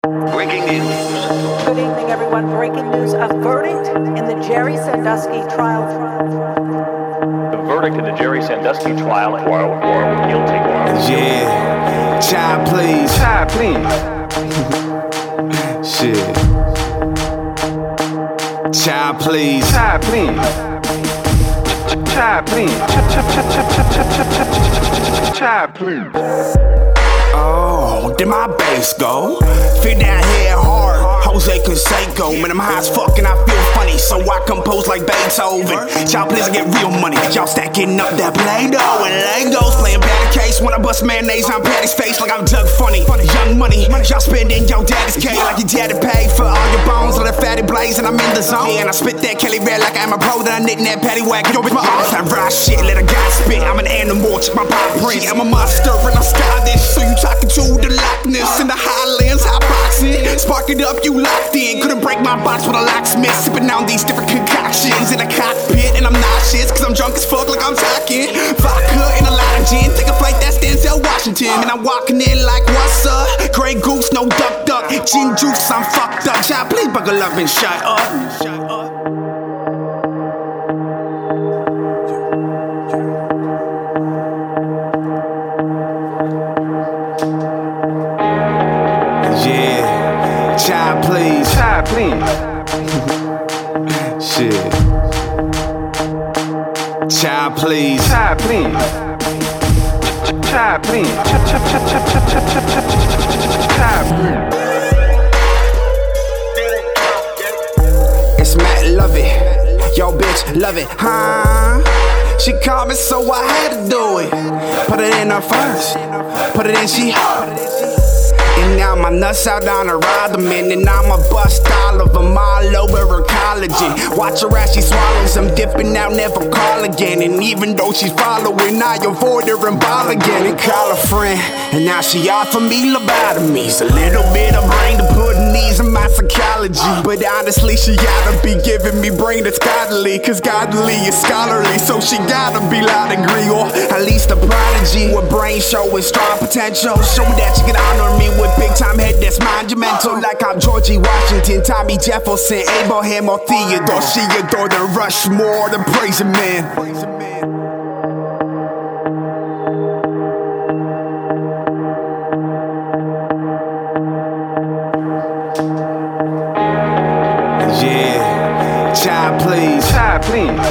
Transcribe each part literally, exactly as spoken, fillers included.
Breaking news. Good evening, everyone. Breaking news. A verdict in the Jerry Sandusky trial. The verdict in the Jerry Sandusky trial. Trial, trial, guilty. Yeah. Child, please. Child, please. Shit. Child, please. Child, please. Child, please. Child, please. Oh, did my bass go? Fit down here hard, Jose Canseco. Man, I'm high as fuck and I feel funny, so I compose like Beethoven. Y'all please get real money, y'all stacking up that Play-Doh and Legos. Playing batter case when I bust mayonnaise on Patty's face like I'm Doug Funny. Young money, y'all spending your daddy's K like your daddy paid for all your bones on that fatty blaze and I'm in the zone. Yeah, and I spit that Kelly Red like I'm a pro, then I knit that patty whack. Yo, bitch, my arms, I ride shit, let a guy spit. I'm an animal, check my pop print. I'm a monster and I'm stylish, so you talking to the Loch Ness in the Highlands, hot boxing. Spark it up, you locked in. Couldn't break my box with a locksmith. Sipping on these different concoctions in a cockpit, and I'm nauseous cause I'm drunk as fuck like I'm talking. Vodka and a lot of gin. Take a flight that's Denzel Washington, and I'm walking in like what's up? Grey Goose, no duck duck. Gin juice, I'm fucked up. Child, please buckle up and shut up. Shut up. Yeah, child, please. Child, please. Shit. Child, please. Child, please. Child, please. Child, please. It's Matt, love it. Yo, bitch, love it, huh? She called me, so I had to do it. Put it in her first. Put it in, she. And now my nuts out on her ottoman, and I'ma bust all of them all over her collagen. Watch her as she swallows, I'm dipping out, never call again. And even though she's following, I avoid her and ball again. And call a friend, and now she offer me lobotomies. A little bit of brain to put in these in my psychology. But honestly, she gotta be giving me brain that's godly, cause godly is scholarly, so she gotta be loud and agree, or at least a prodigy with brain showing strong potential. Show me that you can honor me with big time head that's monumental, like I'm Georgie Washington, Tommy Jefferson, Abraham or Theodore. She adored the Rushmore, the praising man. Yeah, child, please. Child, please.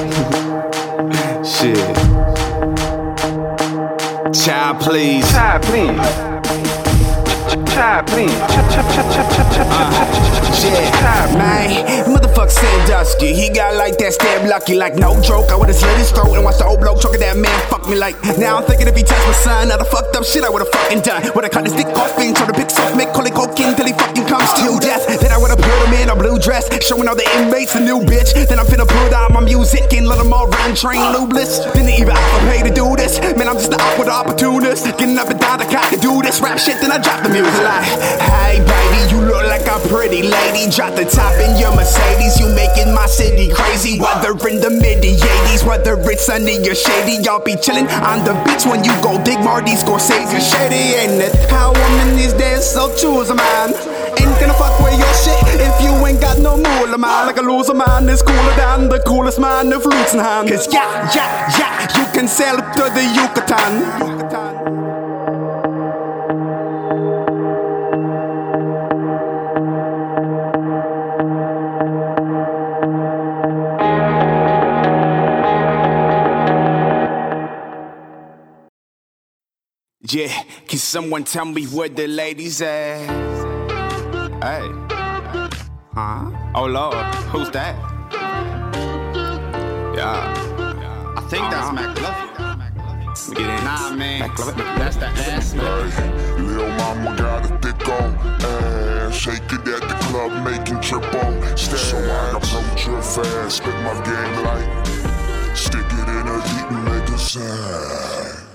Shit. Child, please. Child, please. Child, please. Uh, yeah, man, motherfucker Sandusky, he got like that stab lucky, like no joke. I would've slit his throat and watched the old bloke choking that man fuck me like. Now I'm thinking if he touched my son, all the fucked up shit I would've fucking done. Would've cut his dick off and try to pick soft, make Coley cocaine till he fucking comes to death. Then I would've put him in a blue dress, showing all the inmates a new bitch. Then I'm finna put on my music and let them all run train lubeless. Didn't even offer pay to do this, man, I'm just an awkward opportunist. Getting up and down the cock to do this rap shit, then I drop the music like, hey baby, you look like a pretty lady. Drop the top in your Mercedes, you making my city crazy. Whether in the mid eighties, whether it's sunny or shady, y'all be chillin' on the beach when you go dig Marty Scorsese. Shady, ain't it? How woman these days, so choose a man. Ain't gonna fuck with your shit if you ain't got no moolah, man. Like a loser man is cooler than the coolest man with flutes in hand. Cause yeah, yeah, yeah, you can sail to the Yucatan. Yeah, can someone tell me where the ladies at? Hey, huh? Oh Lord, who's that? Yeah, I think that's uh-huh. McLovin. We get in. Nah, man, McLovin. that's the ass. Hey, Lil mama got a thick on ass, shake it at the club, making trip on stash. So I approach her fast, spit my game light, stick it in her heat and make a sound.